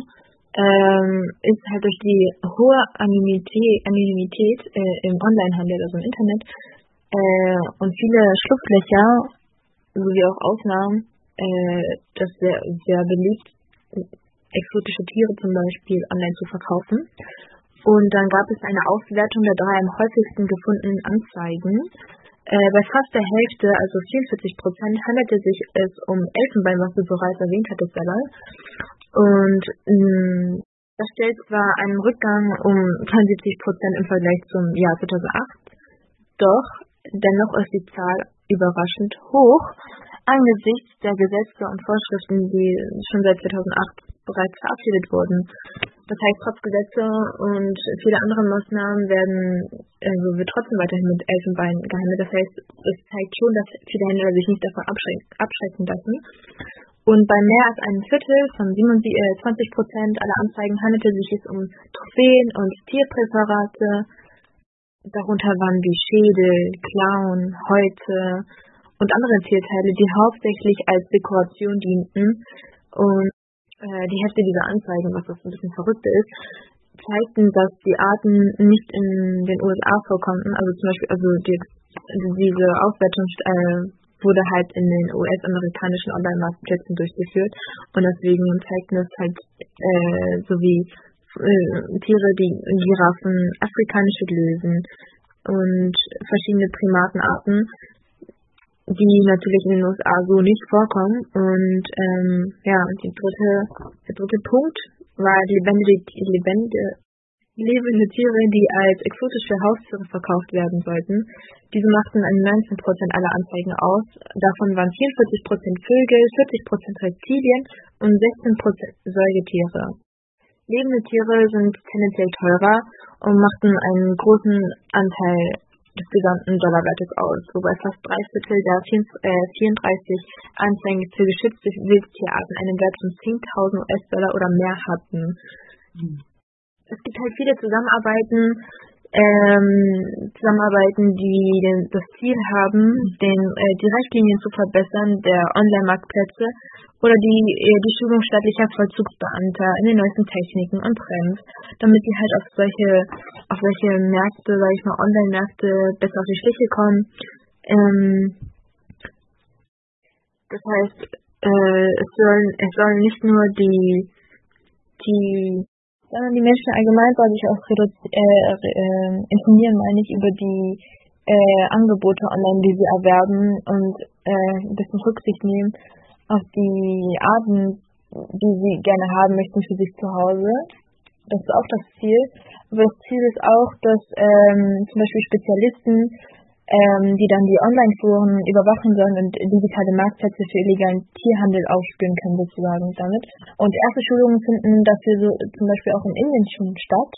ist halt durch die hohe Anonymität im Onlinehandel, also im Internet, und viele Schlupflöcher sowie auch Ausnahmen, das sehr, sehr beliebt, exotische Tiere zum Beispiel online zu verkaufen. Und dann gab es eine Auswertung der 3 am häufigsten gefundenen Anzeigen. Bei fast der Hälfte, also 44%, handelte sich es um Elfenbein, was du bereits erwähnt hattest, Bella. Und das stellt zwar einen Rückgang um 72% im Vergleich zum Jahr 2008, doch dennoch ist die Zahl überraschend hoch angesichts der Gesetze und Vorschriften, die schon seit 2008 bereits verabschiedet wurden. Das heißt, trotz Gesetze und viele andere Maßnahmen wird trotzdem weiterhin mit Elfenbein gehandelt. Das heißt, es zeigt schon, dass viele Händler sich nicht davon abschrecken lassen. Und bei mehr als einem Viertel von 20% aller Anzeigen handelte sich es um Trophäen und Tierpräparate. Darunter waren wie Schädel, Klauen, Häute und andere Tierteile, die hauptsächlich als Dekoration dienten. Und die Hälfte dieser Anzeigen, was das ein bisschen verrückt ist, zeigten, dass die Arten nicht in den USA vorkonnten. Also zum Beispiel, diese Auswertung wurde halt in den US-amerikanischen Online-Marktplätzen durchgeführt und deswegen zeigten es halt sowie Tiere, die Giraffen, afrikanische Löwen und verschiedene Primatenarten, die natürlich in den USA so nicht vorkommen. Und der dritte Punkt war lebende Tiere, die als exotische Haustiere verkauft werden sollten. Diese machten 19% aller Anzeigen aus. Davon waren 44% Vögel, 40% Reptilien und 16% Säugetiere. Lebende Tiere sind tendenziell teurer und machten einen großen Anteil des gesamten Dollarwertes aus, wobei fast 3/4 der 34 Anzeigen für geschützte Wildtierarten einen Wert von $10.000 oder mehr hatten. Es gibt halt viele Zusammenarbeiten zusammenarbeiten, die das Ziel haben, die Richtlinien zu verbessern der Online-Marktplätze oder die Schulung staatlicher Vollzugsbeamter in den neuesten Techniken und Trends, damit die halt auf solche Märkte, sag ich mal, Online-Märkte besser auf die Schliche kommen. Das heißt, es sollen nicht nur sondern die Menschen allgemein sollen sich auch informieren, meine ich, über die Angebote online, die sie erwerben und ein bisschen Rücksicht nehmen auf die Arten, die sie gerne haben möchten für sich zu Hause. Das ist auch das Ziel. Aber das Ziel ist auch, dass zum Beispiel Spezialisten, die dann die Online-Foren überwachen sollen und digitale Marktplätze für illegalen Tierhandel aufspüren können sozusagen damit. Und erste Schulungen finden dafür so zum Beispiel auch in Indien schon statt.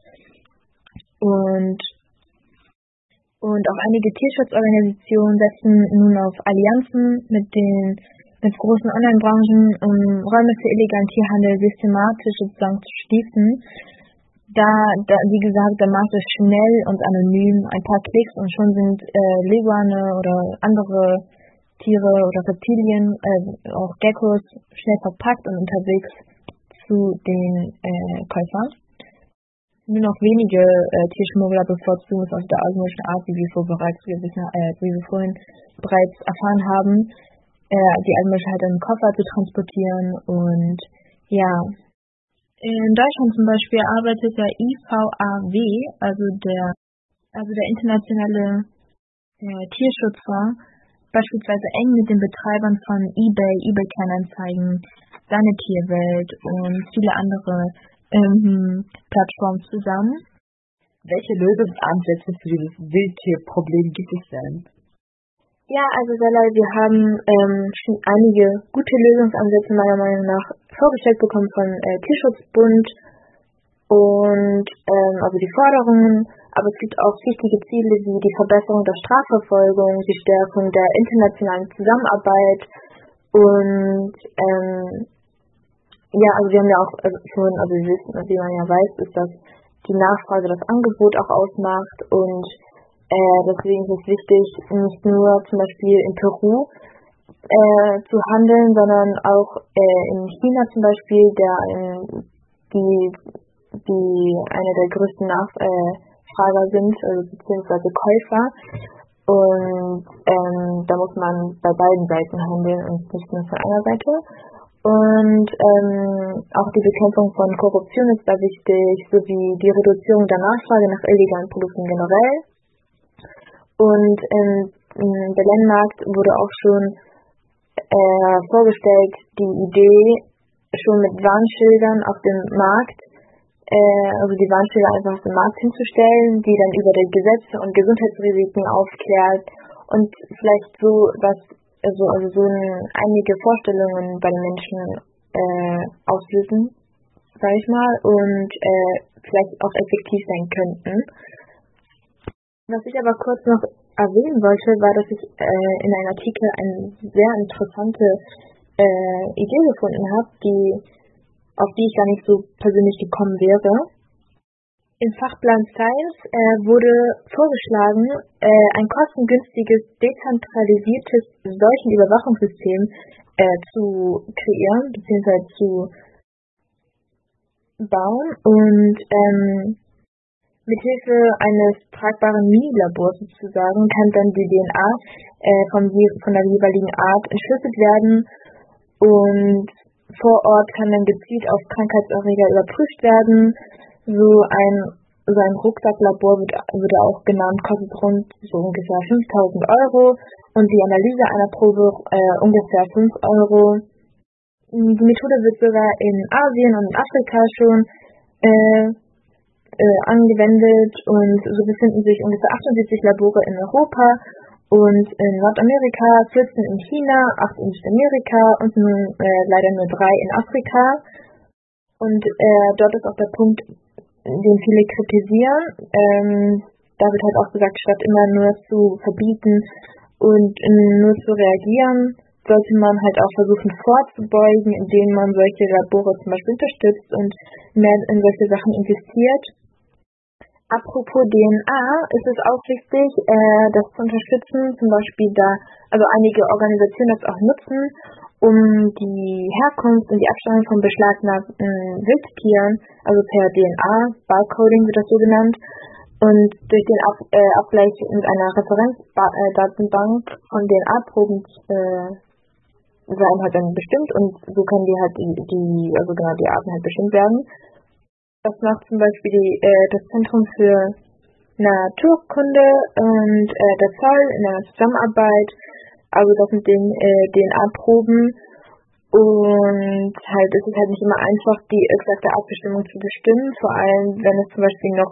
Und auch einige Tierschutzorganisationen setzen nun auf Allianzen mit großen Online-Branchen, um Räume für illegalen Tierhandel systematisch sozusagen zu schließen. Da, wie gesagt, der Markt ist schnell und anonym, ein paar Klicks und schon sind Leguane oder andere Tiere oder Reptilien, auch Geckos, schnell verpackt und unterwegs zu den Käufern. Nur noch wenige Tierschmuggler bevorzugen es auf der altmodischen Art, wie wir vorhin bereits erfahren haben, die altmodische halt im Koffer zu transportieren und ja. In Deutschland zum Beispiel arbeitet der IVAW, also der internationale Tierschutzfonds, beispielsweise eng mit den Betreibern von eBay Kleinanzeigen, Deine Tierwelt und viele andere Plattformen zusammen. Welche Lösungsansätze für dieses Wildtierproblem gibt es denn? Ja, also Sella, wir haben schon einige gute Lösungsansätze meiner Meinung nach vorgestellt bekommen von Tierschutzbund und also die Forderungen, aber es gibt auch wichtige Ziele wie die Verbesserung der Strafverfolgung, die Stärkung der internationalen Zusammenarbeit und ja, also wir haben ja auch wir wissen, wie man ja weiß, ist, dass die Nachfrage das Angebot auch ausmacht und deswegen ist es wichtig, nicht nur zum Beispiel in Peru zu handeln, sondern auch in China zum Beispiel, die eine der größten Nachfrager sind, beziehungsweise Käufer. Und da muss man bei beiden Seiten handeln und nicht nur von einer Seite. Und auch die Bekämpfung von Korruption ist da wichtig, sowie die Reduzierung der Nachfrage nach illegalen Produkten generell. Und im Berlin-Markt wurde auch schon vorgestellt, die Idee, schon mit Warnschildern auf dem Markt, also die Warnschilder einfach auf dem Markt hinzustellen, die dann über die Gesetze und Gesundheitsrisiken aufklärt und vielleicht einige Vorstellungen bei den Menschen auslösen, sage ich mal, und vielleicht auch effektiv sein könnten. Was ich aber kurz noch erwähnen wollte, war, dass ich in einem Artikel eine sehr interessante Idee gefunden habe, auf die ich gar nicht so persönlich gekommen wäre. Im Fachplan Science wurde vorgeschlagen, ein kostengünstiges, dezentralisiertes Seuchenüberwachungssystem zu kreieren bzw. zu bauen und mithilfe eines tragbaren Minilabors sozusagen kann dann die DNA von der jeweiligen Art entschlüsselt werden und vor Ort kann dann gezielt auf Krankheitserreger überprüft werden. So ein Rucksacklabor wird auch genannt, kostet rund so ungefähr 5.000 € und die Analyse einer Probe ungefähr 5 €. Die Methode wird sogar in Asien und in Afrika schon angewendet und so befinden sich ungefähr 78 Labore in Europa und in Nordamerika, 14 in China, 8 in Südamerika und nun leider nur 3 in Afrika. Und dort ist auch der Punkt, den viele kritisieren. Da wird halt auch gesagt, statt immer nur zu verbieten und nur zu reagieren, sollte man halt auch versuchen vorzubeugen, indem man solche Labore zum Beispiel unterstützt und mehr in solche Sachen investiert. Apropos DNA ist es auch wichtig, das zu unterstützen, zum Beispiel also einige Organisationen das auch nutzen, um die Herkunft und die Abstammung von beschlagnahmten Wildtieren, also per DNA, Barcoding wird das so genannt, und durch den Abgleich mit einer Referenzdatenbank von DNA-Proben werden halt dann bestimmt, und so können die halt die Arten halt bestimmt werden. Das macht zum Beispiel das Zentrum für Naturkunde und der Zoll in einer Zusammenarbeit. Also das mit den DNA-Proben. Und halt ist es halt nicht immer einfach, die exakte Artbestimmung zu bestimmen, vor allem wenn es zum Beispiel noch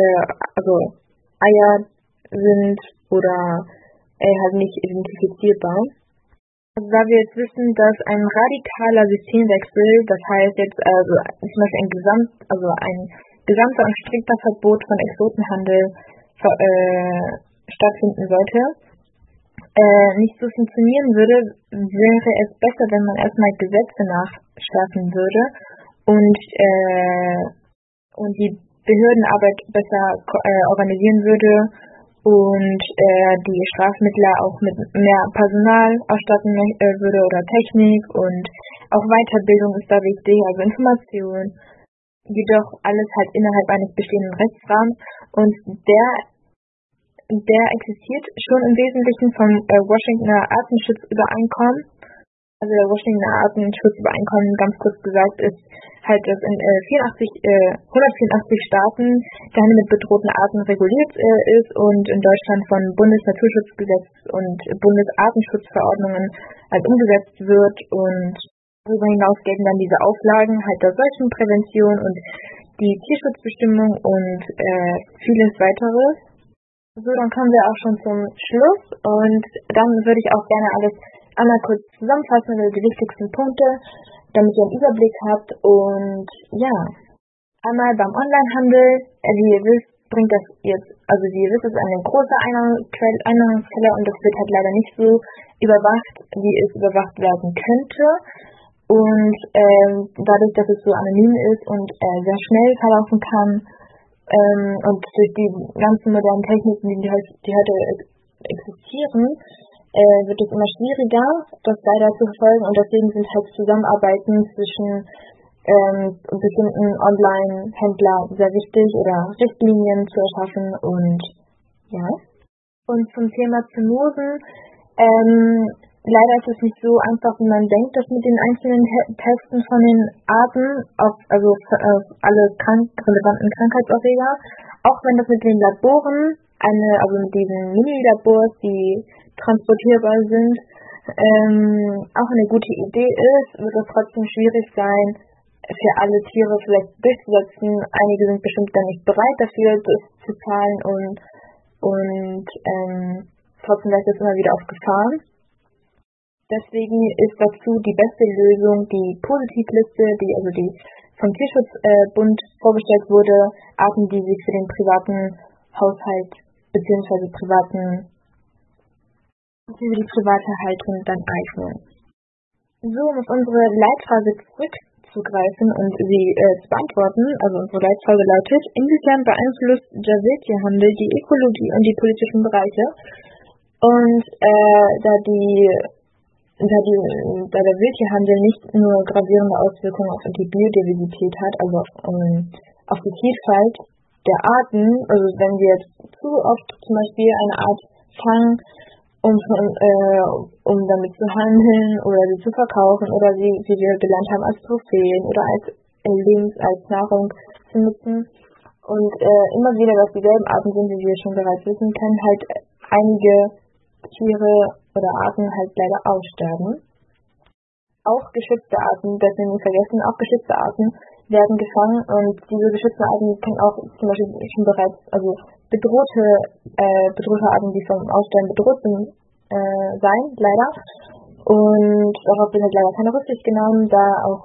Eier sind oder halt nicht identifizierbar. Also da wir jetzt wissen, dass ein radikaler Systemwechsel, das heißt jetzt zum Beispiel ein gesamter und strikter Verbot von Exotenhandel stattfinden sollte, nicht so funktionieren würde, wäre es besser, wenn man erstmal Gesetze nachschärfen würde und die Behördenarbeit besser organisieren würde und die Strafmittler auch mit mehr Personal ausstatten würde oder Technik, und auch Weiterbildung ist da wichtig, also Information, jedoch alles halt innerhalb eines bestehenden Rechtsrahmens, und der existiert schon im Wesentlichen vom Washingtoner Artenschutzübereinkommen. Also der Washingtoner Artenschutzübereinkommen, ganz kurz gesagt, ist halt, dass in 184 Staaten der Handel mit bedrohten Arten reguliert ist und in Deutschland von Bundesnaturschutzgesetz und Bundesartenschutzverordnungen halt umgesetzt wird, und darüber hinaus gelten dann diese Auflagen halt der Seuchenprävention und die Tierschutzbestimmung und vieles weiteres. So, dann kommen wir auch schon zum Schluss, und dann würde ich auch gerne alles einmal kurz zusammenfassen, also die wichtigsten Punkte, damit ihr einen Überblick habt. Und ja, einmal beim Onlinehandel, wie ihr wisst, bringt das jetzt, also wie ihr wisst, ist eine große Einnahmequelle, und das wird halt leider nicht so überwacht, wie es überwacht werden könnte. Und dadurch, dass es so anonym ist und sehr schnell verlaufen kann, und durch die ganzen modernen Techniken, die heute existieren, wird es immer schwieriger, das leider zu verfolgen, und deswegen sind halt Zusammenarbeiten zwischen bestimmten Online-Händlern sehr wichtig, oder Richtlinien zu erschaffen, und ja. Und zum Thema Zoonosen, leider ist es nicht so einfach, wie man denkt, das mit den einzelnen Testen von den Arten auf alle relevanten Krankheitserreger, auch wenn das mit den Laboren, mit diesen Mini-Labors, die transportierbar sind, auch eine gute Idee ist, wird es trotzdem schwierig sein, für alle Tiere vielleicht durchzusetzen. Einige sind bestimmt dann nicht bereit dafür, das zu zahlen, und trotzdem läuft es immer wieder auf Gefahren. Deswegen ist dazu die beste Lösung die Positivliste, die vom Tierschutzbund vorgestellt wurde, Arten, die sich für den privaten Haushalt bzw. für die private Haltung dann eignen. So, um auf unsere Leitfrage zurückzugreifen und sie zu beantworten, also unsere Leitfrage lautet: Inwiefern beeinflusst der Wildtierhandel die Ökologie und die politischen Bereiche? Und da der Wildtierhandel nicht nur gravierende Auswirkungen auf die Biodiversität hat, also auf die Vielfalt der Arten, also wenn wir jetzt zu oft zum Beispiel eine Art fangen, um damit zu handeln oder sie zu verkaufen oder sie, wie wir gelernt haben, als Trophäen oder als Nahrung zu nutzen, und immer wieder, dass dieselben Arten sind, wie wir schon bereits wissen, können halt einige Tiere oder Arten halt leider aussterben. Auch geschützte Arten, das wir nicht vergessen, auch geschützte Arten werden gefangen, und diese geschützten Arten können auch zum Beispiel schon bereits, bedrohte Arten, die vom Aussterben bedroht sind, sein, leider. Und darauf wird halt leider keine Rücksicht genommen, da auch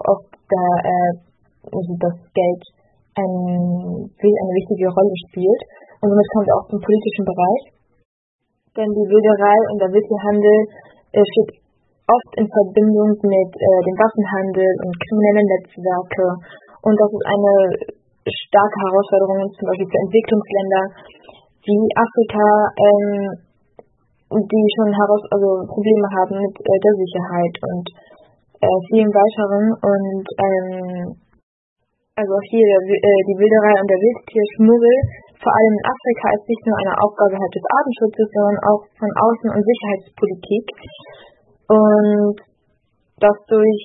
das Geld eine wichtige Rolle spielt. Und somit kommen wir auch zum politischen Bereich. Denn die Wilderei und der Wildtierhandel steht oft in Verbindung mit dem Waffenhandel und kriminellen Netzwerke. Und das ist eine starke Herausforderungen, zum Beispiel für Entwicklungsländer wie Afrika, die schon Probleme haben mit der Sicherheit und vielen weiteren. Und also auch hier die Wilderei und der Wildtierschmuggel, vor allem in Afrika, ist nicht nur eine Aufgabe halt des Artenschutzes, sondern auch von Außen- und Sicherheitspolitik. Und dass durch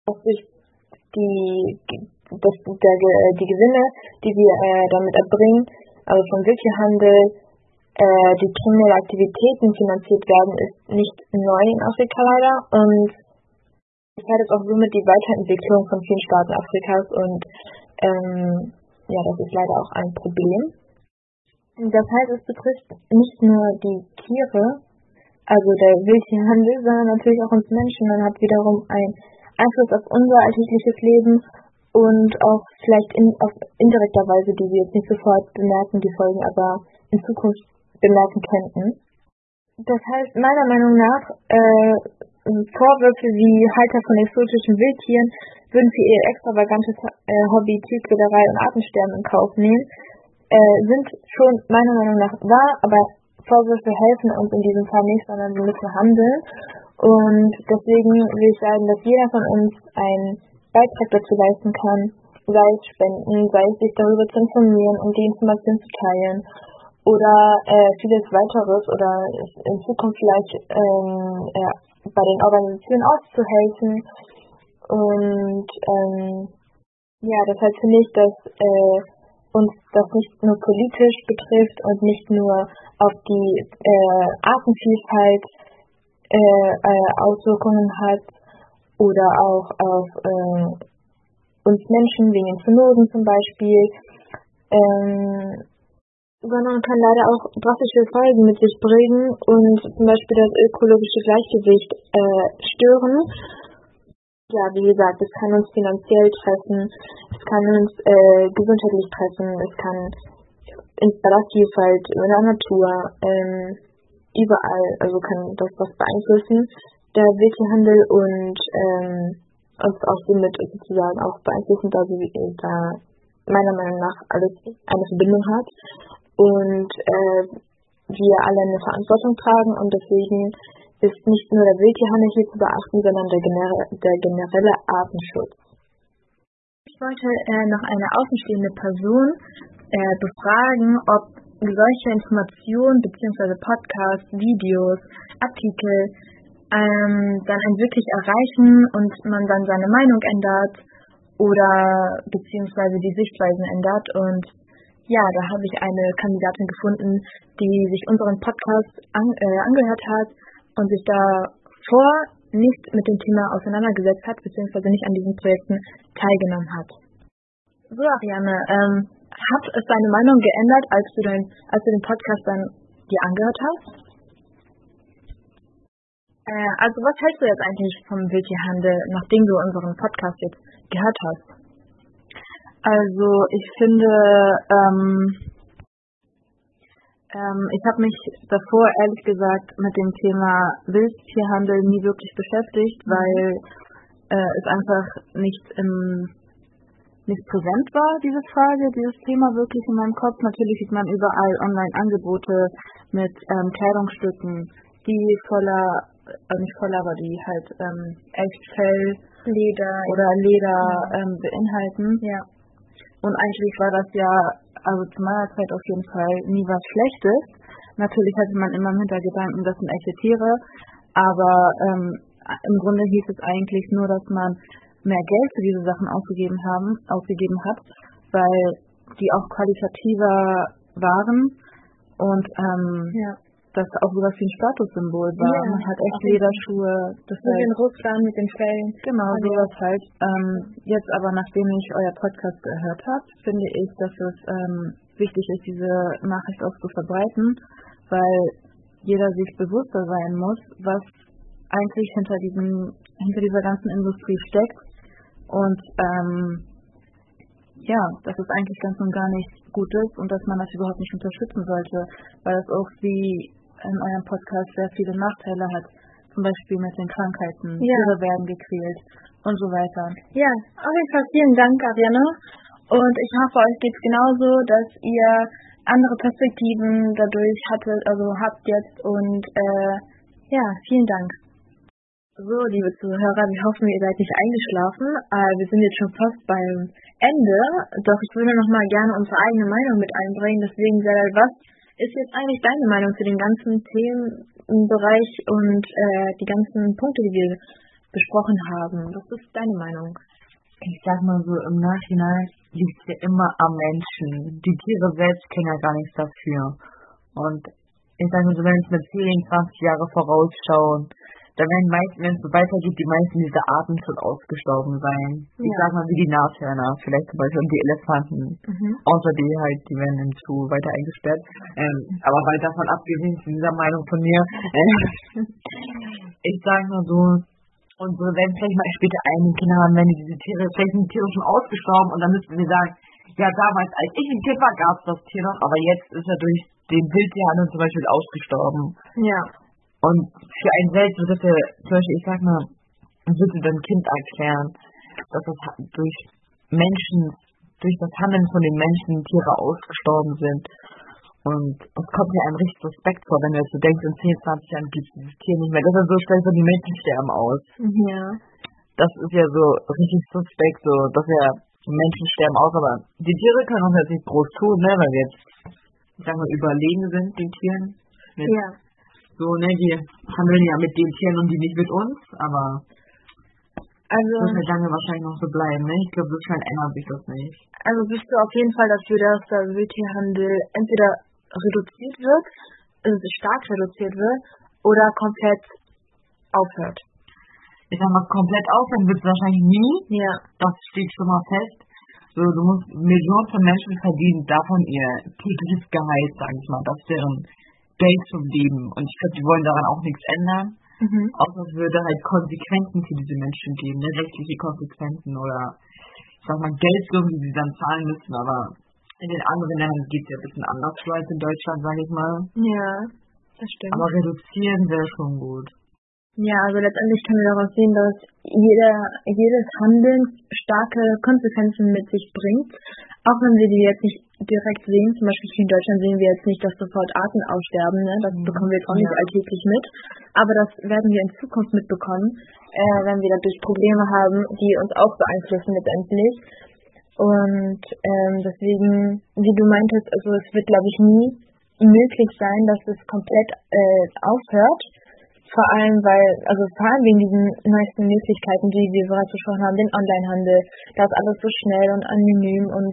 die Gewinne, die wir damit erbringen, also vom Wildtierhandel, die kriminelle Aktivitäten finanziert werden, ist nicht neu in Afrika leider und gefährdet auch somit die Weiterentwicklung von vielen Staaten Afrikas und das ist leider auch ein Problem. Das heißt, es betrifft nicht nur die Tiere, also der Wildtierhandel, sondern natürlich auch uns Menschen. Man hat wiederum einen Einfluss auf unser alltägliches Leben und auch vielleicht auf indirekter Weise, die wir jetzt nicht sofort bemerken, die Folgen aber in Zukunft bemerken könnten. Das heißt, meiner Meinung nach, Vorwürfe wie Halter von exotischen Wildtieren würden für ihr extravagantes Hobby Tierquälerei und Artensterben in Kauf nehmen, sind schon meiner Meinung nach wahr, aber Vorwürfe helfen uns in diesem Fall nicht, sondern wir müssen handeln. Und deswegen will ich sagen, dass jeder von uns einen Beitrag dazu leisten kann, sei es spenden, sei es sich darüber zu informieren und die Informationen zu teilen oder vieles weiteres oder in Zukunft vielleicht bei den Organisationen auszuhelfen. Und deshalb finde ich, dass uns das nicht nur politisch betrifft und nicht nur auf die Artenvielfalt Auswirkungen hat oder auch auf uns Menschen wegen den Zoonosen zum Beispiel, sondern kann leider auch drastische Folgen mit sich bringen und zum Beispiel das ökologische Gleichgewicht stören. Ja, wie gesagt, es kann uns finanziell treffen, es kann uns gesundheitlich treffen, es kann bei der Vielfalt, in der Natur, überall, also kann das was beeinflussen, der Wildtierhandel und uns auch somit sozusagen auch beeinflussen, da meiner Meinung nach alles eine Verbindung hat und wir alle eine Verantwortung tragen und deswegen ist nicht nur der Wildtierhandel hier zu beachten, sondern der generelle Artenschutz. Ich wollte noch eine außenstehende Person befragen, ob solche Informationen bzw. Podcasts, Videos, Artikel dann einen wirklich erreichen und man dann seine Meinung ändert oder beziehungsweise die Sichtweisen ändert. Und ja, da habe ich eine Kandidatin gefunden, die sich unseren Podcast angehört hat und sich davor nicht mit dem Thema auseinandergesetzt hat, beziehungsweise nicht an diesen Projekten teilgenommen hat. So, Ariane, hat es deine Meinung geändert, als du den Podcast dann dir angehört hast? Also was hältst du jetzt eigentlich vom Wildtierhandel, nachdem du unseren Podcast jetzt gehört hast? Also ich finde, ich habe mich davor ehrlich gesagt mit dem Thema Wildtierhandel nie wirklich beschäftigt, weil es einfach nicht präsent war, diese Frage, dieses Thema wirklich in meinem Kopf. Natürlich sieht man überall Online-Angebote mit Kleidungsstücken, die die halt echt Fell, Leder oder Leder beinhalten. Ja. Und eigentlich war das ja, also zu meiner Zeit auf jeden Fall nie was Schlechtes. Natürlich hatte man immer im Hintergedanken, das sind echte Tiere, aber im Grunde hieß es eigentlich nur, dass man mehr Geld für diese Sachen ausgegeben hat, weil die auch qualitativer waren und das auch sowas wie ein Statussymbol war. Ja, man hat echt Lederschuhe. Das mit den Rucksachen, mit den Fellen. Genau, sowas halt. Jetzt aber, nachdem ich euer Podcast gehört habe, finde ich, dass es wichtig ist, diese Nachricht auch zu verbreiten, weil jeder sich bewusster sein muss, was eigentlich hinter dieser ganzen Industrie steckt. Und dass es eigentlich ganz und gar nicht gut ist und dass man das überhaupt nicht unterstützen sollte, weil es auch wie in eurem Podcast sehr viele Nachteile hat, zum Beispiel mit den Krankheiten, Tiere werden gequält und so weiter. Ja, auf jeden Fall vielen Dank, Ariane. Und ich hoffe, euch geht's genauso, dass ihr andere Perspektiven dadurch habt jetzt und vielen Dank. So, liebe Zuhörer, wir hoffen, ihr seid nicht eingeschlafen. Wir sind jetzt schon fast beim Ende, doch ich würde noch mal gerne unsere eigene Meinung mit einbringen. Deswegen, Selal, was ist jetzt eigentlich deine Meinung zu den ganzen Themenbereich und die ganzen Punkte, die wir besprochen haben? Was ist deine Meinung? Ich sag mal so, im Nachhinein liegt es ja immer am Menschen. Die Tiere selbst können ja gar nichts dafür. Und ich sag mal so, wenn wir mit 10, 20 Jahre vorausschauen, da werden meistens, wenn es so weitergeht, die meisten dieser Arten schon ausgestorben sein. Ja. Ich sag mal wie die Nashörner, vielleicht zum Beispiel die Elefanten. Außer die werden im Zoo weiter eingesperrt. Aber weil davon abgesehen von dieser Meinung von mir, ich sag mal so, und so werden vielleicht mal später einige Kinder haben, wenn diese Tiere, vielleicht sind die Tiere schon ausgestorben und dann müssten wir sagen, ja damals, als ich ein Kind war, gab es das Tier noch, aber jetzt ist er durch den Wildtierhandel zum Beispiel ausgestorben. Ja. Und für einen selbst wird das ja, zum Beispiel, ich sag mal, würde dein Kind erklären, dass das durch das Handeln von den Menschen Tiere ausgestorben sind. Und es kommt mir einem richtig suspekt vor, wenn du jetzt so denkst, in 10, 20 Jahren gibt es dieses Tier nicht mehr. Das ist so schnell, so die Menschen sterben aus. Ja. Das ist ja so richtig suspekt, so, dass ja Menschen sterben aus, aber die Tiere können uns jetzt nicht groß tun, ne, weil wir jetzt, ich sag mal, überlegen sind, den Tieren. Ja. So, ne, die handeln ja mit den Tieren und die nicht mit uns, aber das wird halt lange wahrscheinlich noch so bleiben, ne? Ich glaube, so schnell ändert sich das nicht. Also bist du auf jeden Fall dafür, dass der Wildtierhandel entweder reduziert wird, also stark reduziert wird, oder komplett aufhört? Ich sag mal, komplett aufhören wird es wahrscheinlich nie. Ja. Das steht schon mal fest. So, du musst Millionen von Menschen verdienen, davon ihr tägliches Gehalt, sag ich mal, das deren Geld zum Leben. Und ich glaube, die wollen daran auch nichts ändern. Außer es würde halt Konsequenzen für diese Menschen geben, ne? Rechtliche Konsequenzen oder, ich sag mal, Geldsummen, die sie dann zahlen müssen. Aber in den anderen Ländern geht es ja ein bisschen anders so als in Deutschland, sage ich mal. Ja, das stimmt. Aber reduzieren wäre schon gut. Ja, also letztendlich können wir daraus sehen, dass jedes Handeln starke Konsequenzen mit sich bringt. Auch wenn wir die jetzt nicht direkt sehen, zum Beispiel hier in Deutschland sehen wir jetzt nicht, dass sofort Arten aussterben, ne? Das bekommen wir jetzt auch nicht alltäglich mit. Aber das werden wir in Zukunft mitbekommen, wenn wir dadurch Probleme haben, die uns auch beeinflussen letztendlich. Und deswegen, wie du meintest, also es wird, glaube ich, nie möglich sein, dass es komplett aufhört. Vor allem wegen diesen neuesten Möglichkeiten, die wir bereits besprochen haben, den Onlinehandel, da ist alles so schnell und anonym und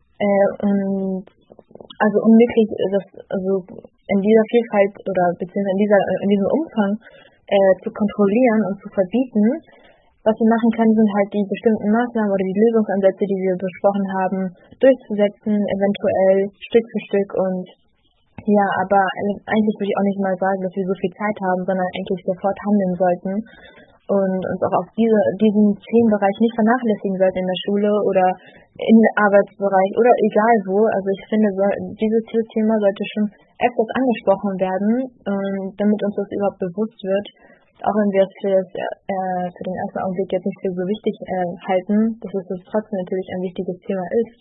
unmöglich, das in dieser Vielfalt oder beziehungsweise in diesem Umfang zu kontrollieren und zu verbieten. Was wir machen können, sind halt die bestimmten Maßnahmen oder die Lösungsansätze, die wir besprochen haben, durchzusetzen, eventuell Stück für Stück. Und ja, aber eigentlich würde ich auch nicht mal sagen, dass wir so viel Zeit haben, sondern eigentlich sofort handeln sollten und uns auch auf diesen Themenbereich nicht vernachlässigen sollten in der Schule oder im Arbeitsbereich oder egal wo. Also ich finde, dieses Thema sollte schon öfters angesprochen werden, damit uns das überhaupt bewusst wird. Auch wenn wir es für den ersten Augenblick jetzt nicht für so wichtig halten, dass es trotzdem natürlich ein wichtiges Thema ist.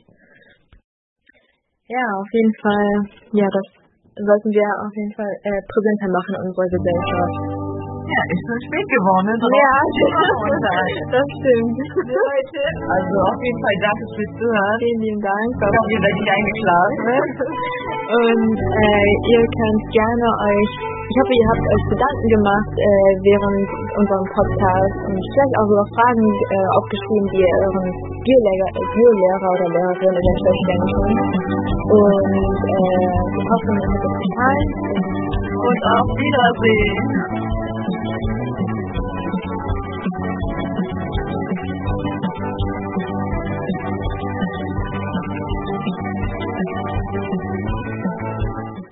Ja, auf jeden Fall, ja, das sollten wir auf jeden Fall präsenter machen in unserer Gesellschaft. Ja, ist schon spät geworden, ne? Ja, das stimmt. Leute, also auf jeden Fall danke fürs Zuhören. Vielen lieben Dank. Ich hoffe, ihr seid nicht eingeschlafen. Und ihr könnt gerne ich hoffe, ihr habt euch Gedanken gemacht während unserem Podcast und vielleicht auch sogar Fragen aufgeschrieben, die ihr euren Biolehrer oder Lehrerin eventuell stellen könnt. Und wir hoffen, es hat euch gefallen. Und auf Wiedersehen.